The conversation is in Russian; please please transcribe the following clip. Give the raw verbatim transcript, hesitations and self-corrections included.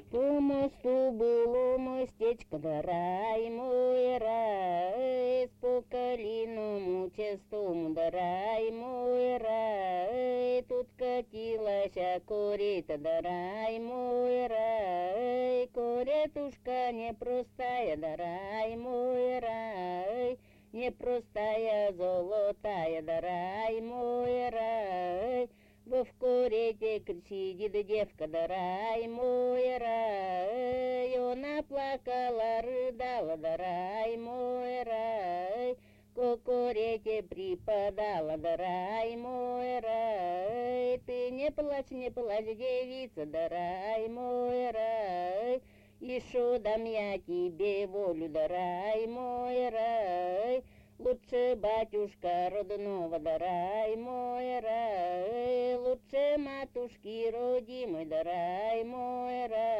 По мосту было мостечко, да рай мой рай, с поколиному частому, да рай мой рай, тут катилась корита, да рай мой рай, коретушка непростая, да рай мой рай, непростая, золотая, да рай мой рай. Во в корете кричит девка, да рай мой рай, она плакала, рыдала, да рай мой рай, ко корете припадала, да рай мой рай, ты не плачь, не плачь, девица, да рай мой рай, еще дам я тебе волю, да рай мой рай. Лучше батюшка родного, да рай мой рай, лучше матушки родимой, да рай мой рай.